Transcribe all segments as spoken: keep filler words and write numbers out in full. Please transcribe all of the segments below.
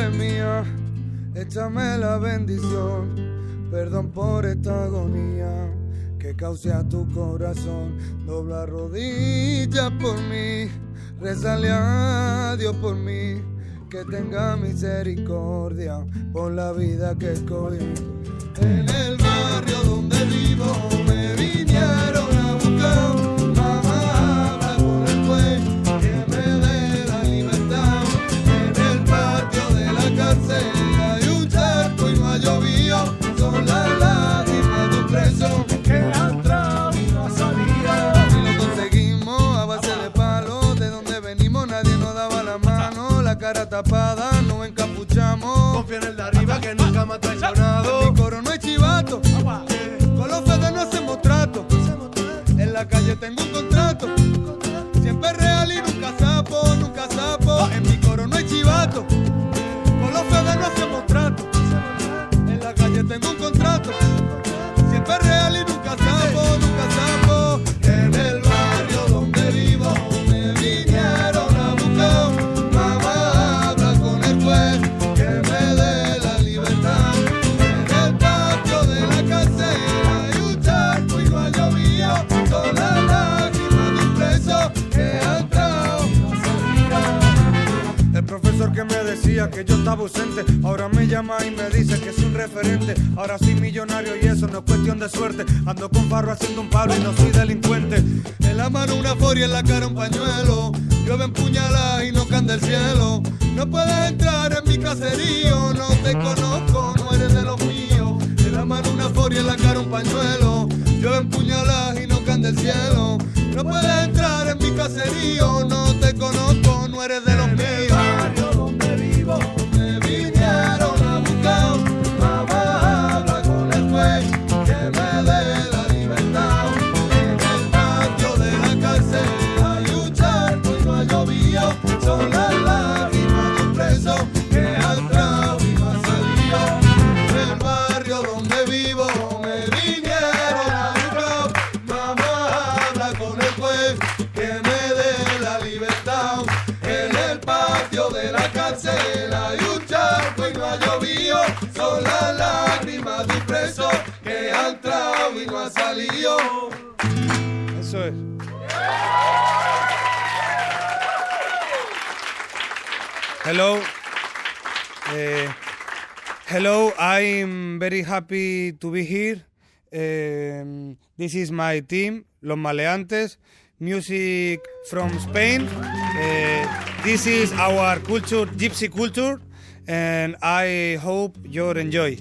madre mía, échame la bendición, perdón por esta agonía que cause a tu corazón. Dobla rodillas por mí, rezale a Dios por mí, que tenga misericordia por la vida que escogí. En el barrio donde vivo me vinieron a buscar, mamá habla con el juez que me dé la libertad. En el patio de la cárcel hay un charco y no ha llovido, son las lágrimas de un preso que ha entrado y no ha salido. Y lo conseguimos a base de palos, de donde venimos nadie nos daba la mano, la cara tapada nos encapuchamos, confía en el de arriba que nunca me ha traicionado. En mi coro no hay chivato, con los fedes no hacemos trato, en la calle tengo un contrato, siempre real y nunca sapo, nunca sapo. En mi coro no hay chivato, con los fedes no hacemos trato, en la calle tengo un contrato, siempre real y nunca sapo, nunca sapo. En el barrio donde vivo me vinieron a buscar, mamá habla con el juez que me dé la libertad. En el patio de la cárcel hay un charco y no ha llovido, son las lágrimas de un preso que ha entrado y no ha salido. El profesor que me decía que yo estaba ausente, ahora me llama y me dice que soy un referente. Ahora soy millonario y eso no es cuestión de suerte, ando con farro haciendo un palo y no soy delincuente. En la mano una foria, en la cara un pañuelo, llueve puñaladas y no canta el cielo. No puedes entrar en mi caserío, no te conozco, no eres de los míos. En la mano una foria, en la cara un pañuelo, llueve puñaladas y no canta el cielo. No puedes entrar en mi caserío, no te conozco, no eres de los míos. En el barrio donde vivo me vinieron a buscar, mamá habla con el juez que me dé la libertad. En el patio de la cárcel hay un charco y no ha llovido, son las lágrimas de un preso que ha entrado y no ha salido. En el barrio donde vivo me vinieron a buscar, mamá habla con el juez que me dé la libertad. En el patio de la cárcel hay un charco y no ha llovido, son las lágrimas de un preso que ha entrado y no ha salido. Eso es. Hello. Uh, hello, I'm very happy to be here. Um, this is my team, Los Maleantes, music from Spain. Uh, this is our culture, gypsy culture, and I hope you enjoy.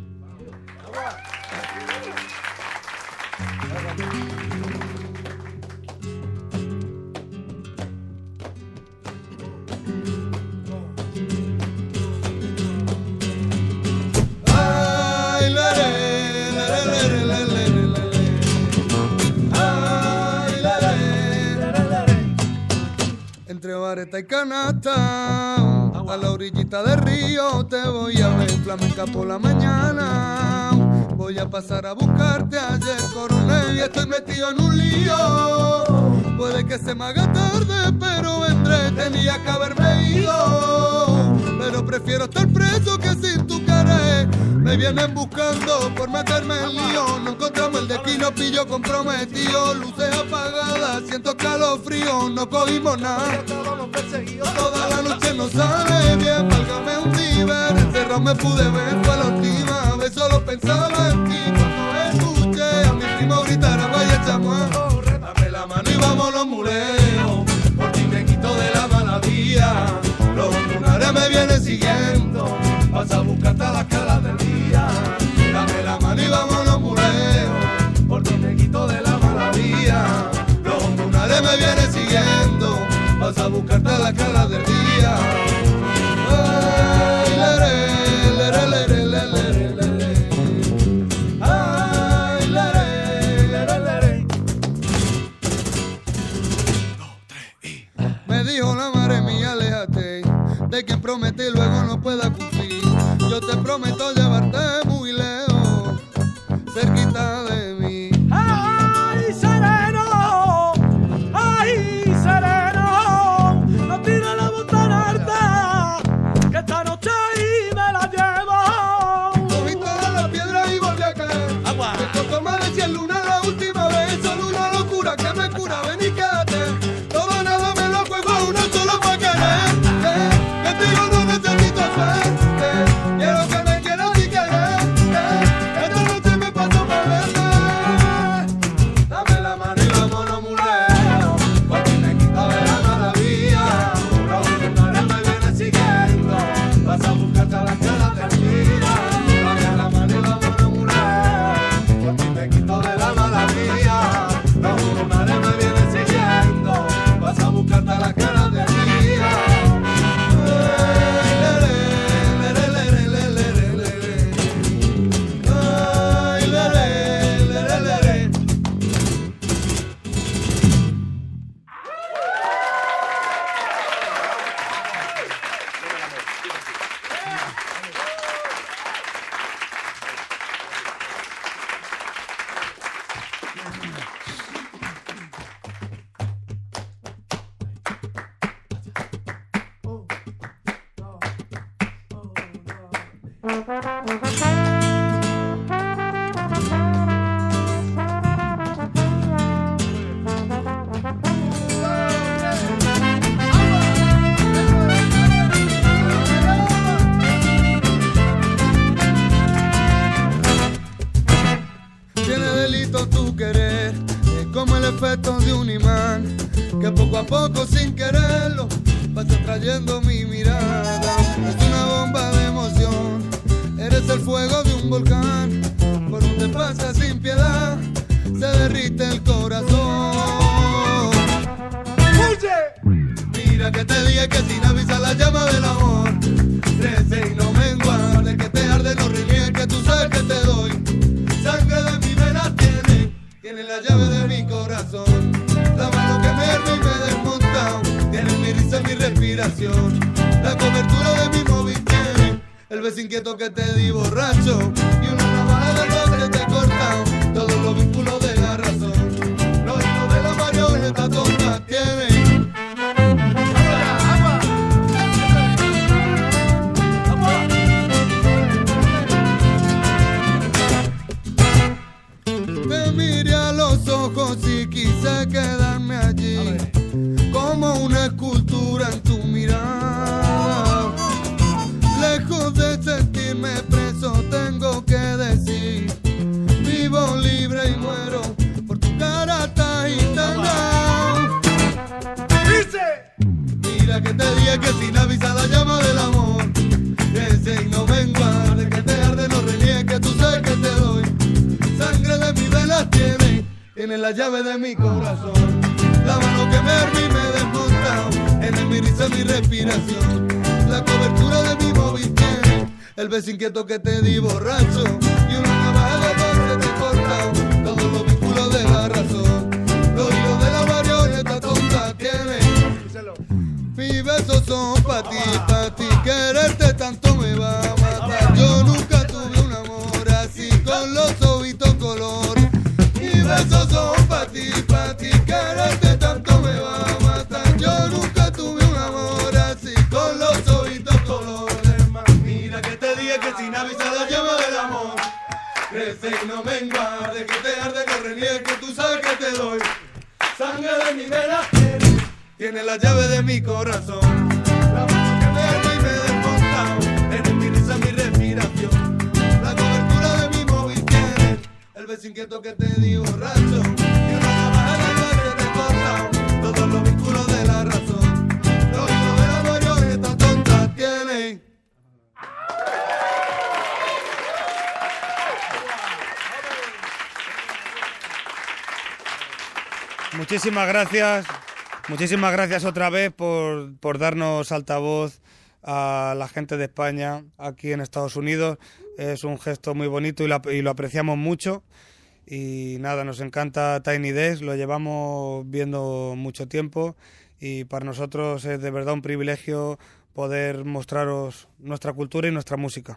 Entre vareta y canasta, a la orillita del río te voy a ver, flamenca por la mañana. Voy a pasar a buscarte, ayer coroné y estoy metido en un lío. Puede que se me haga tarde, pero vendré, tenía que haberme ido. Pero prefiero estar preso que sin tu querer. Me vienen buscando por meterme en lío. No encontramos el destino, pillo comprometido. Luces apagadas, siento calofrío. No cogimos nada, toda la noche no sale bien. Válgame un ciber, encerrado me pude ver. Fue la última vez, solo pensaba en ti. Cuando escuché a mi primo gritar a vaya chamán, dame la mano y vamos los muleos. Por ti me quito de la mala vía. Los lunares me vienen siguiendo, vas a buscar hasta las calas del día. Dame la mano y vamos los muleos. Por ti me quito de la mala vía. Los lunares me vienen siguiendo, vas a buscar hasta las calas del día. Ay, lere, lere, lere, lere, lere. Ay, lere, lere, lere. Dos, tres y... Me dijo la madre mía, aléjate de quien promete y luego no pueda cumplir. Yo te prometo llevarte muy lejos, cerquita de mí. ¡Ay, sereno! ¡Ay, sereno! No tires la botana alta, que esta noche hay Tiene delito tu querer, es como el efecto de un imán, que poco a poco sin quererlo vas atrayendo mi mirada. Es una bomba de emoción, eres el fuego de un volcán, por donde pasa sin piedad, se derrite el corazón. Mira que te dije que sin avisar la llama del amor crece y no mengua, de que te arde no reniegue, que tú sabes que te doy. Sangre de mi vena tiene, tiene la llave de mi corazón. La mano que me herve y me desmonta, tiene mi risa, mi respiración. La cobertura de mi móvil tiene el beso inquieto que te di borracho, y una navaja de luz que te he cortado todos los vínculos de la razón. Los hilos de la marioneta tonta tienen. Te miré a los ojos y quise quedarme allí, como una escultura en tu mirada. Lejos de sentirme preso, tengo que decir, vivo libre y muero por tu cara gitana. Mira que te dije que sin avisar la llama del amor crece y no mengua, de que te arde no reniegue, que tú sabes que te doy. Sangre de mi venas tiene, tiene la llave de mi corazón. La mano que me herve y me desmonta, tiene mi risa, mi respiración. La cobertura de mi móvil tiene el beso inquieto que te di borracho, y una navaja de luz que te he cortado todos los vínculos de la razón. Los hilos de la marioneta tonta tienen. Mis besos son pa' ti, pa' ti. Quererte tanto me va a matar. Yo nunca tuve un amor así, con los ojitos colores. Mis besos son pa' ti, pa' ti. Quererte tanto me va a matar. Yo nunca tuve un amor así, con los ojitos colores. Mira que te dije que sin avisar la llama del amor crece y no mengua, de que te arde no reniegue, que tú sabes que te doy. Sangre de mi vena tiene, tiene la llave de mi corazón. La mano que me herve y me desmonta, eres mi risa, mi respiración. La cobertura de mi móvil tiene el beso inquieto que te di borracho, y una navaja de luz que te he cortado todos los vínculos de la razón. Los hilos de la marioneta tonta tienen. Muchísimas gracias, muchísimas gracias otra vez por, por darnos altavoz a la gente de España aquí en Estados Unidos. Es un gesto muy bonito y lo, y lo apreciamos mucho. Y nada, nos encanta Tiny Desk, lo llevamos viendo mucho tiempo y para nosotros es de verdad un privilegio poder mostraros nuestra cultura y nuestra música.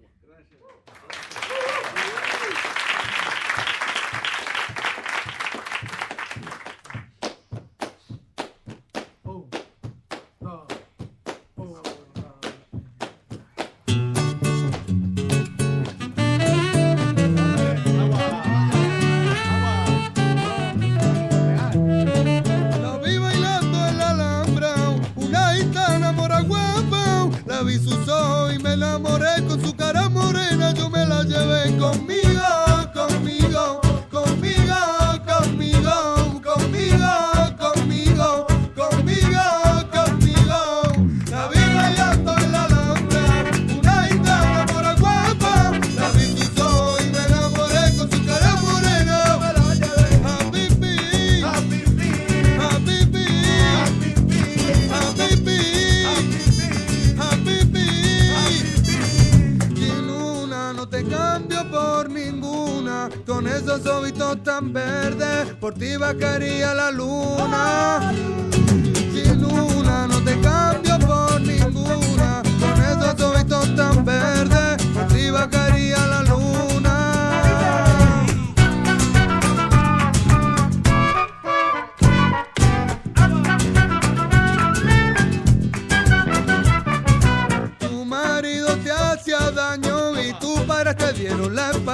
Vi sus ojos y me enamoré, con su cara morena yo me la llevé conmigo, conmigo, conmigo, conmigo, conmigo, conmigo, conmigo, conmigo. La vi bailando en la Alhambra, una gitana mora guapa. La vi sus ojos y me enamoré, con su cara morena me la llevé a pipí, a pipí, a pipí, a pipí, a pipí. No te cambio por ninguna, con esos ojitos tan verdes, por ti bajaría la luna. Sin una no te cambio por ninguna, con esos ojitos tan verdes, por ti bajaría la luna. Tu marido te hacía daño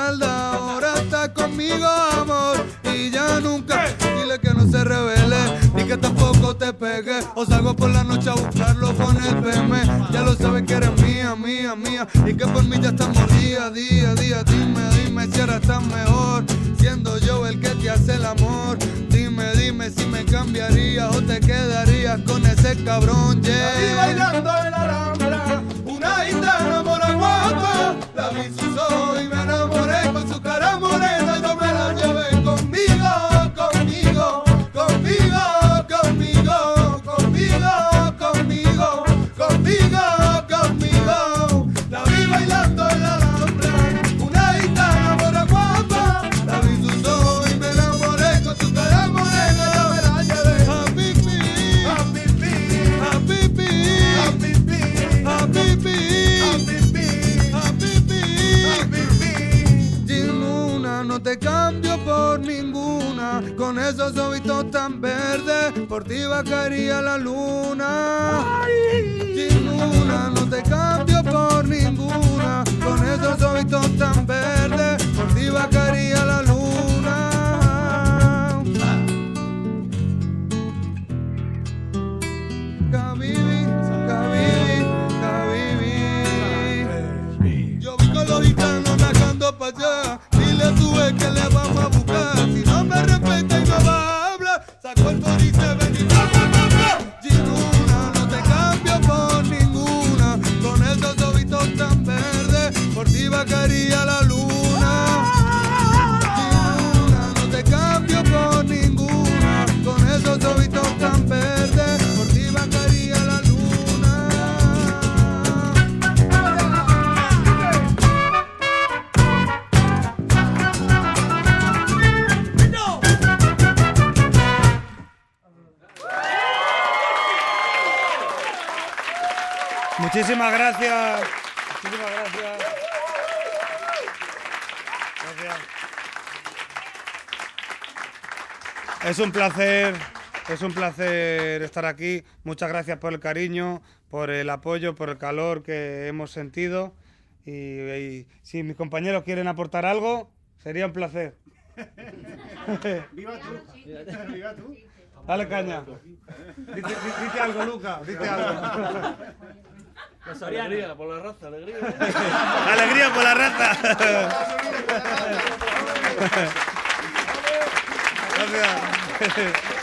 espalda, ahora está conmigo, amor, y ya nunca. Dile que no se revele, ni que tampoco te pegue, o salgo por la noche a buscarlo con el P M. Ya lo sabes que eres mía, mía, mía, y que por mí ya estamos día, día, día. Dime, dime si ahora estás mejor, siendo yo el que te hace el amor. Dime, dime si me cambiarías o te quedarías con ese cabrón, yeah. La vi bailando en la Alhambra, una gitana mora guapa, la vi sus ojos y me enamoré con su cara morena, yo me la llevé conmigo, conmigo, conmigo, conmigo, conmigo, conmigo, conmigo, conmigo. La vi bailando en la Alhambra, una gitana mora guapa, la vi sus ojos y me enamoré con su cara morena, yo me la llevé. Habibi, Habibi, Habibi, Habibi, Habibi, Habibi. sin una no te cambio por ninguna, con esos ojitos tan verdes, por ti bajaría la luna. Sin una no te cambio por ninguna, con esos ojitos tan verdes, por ti bajaría la luna. Habibi, Habibi, Habibi. Yo vi con los gitanos najando pa' allá, dile a tu ex que le vamos a buscar. Si no me respeta y no va a hablar, saco el coro y se ven y bla, bla, bla, bla. Ginuna, no te cambio por ninguna, con esos ojitos tan verdes, por ti bajaría la luna. Ginuna, no te cambio por ninguna, con esos ojitos tan verdes, por ti bajaría la luna. Muchísimas gracias. Muchísimas gracias. Gracias. Es un placer, es un placer estar aquí. Muchas gracias por el cariño, por el apoyo, por el calor que hemos sentido. Y, y si mis compañeros quieren aportar algo, sería un placer. Viva tú. Viva tú. Dale caña. Dite, dite algo, Luca. Dite algo. Alegría por la raza, alegría. Alegría por la raza. Gracias.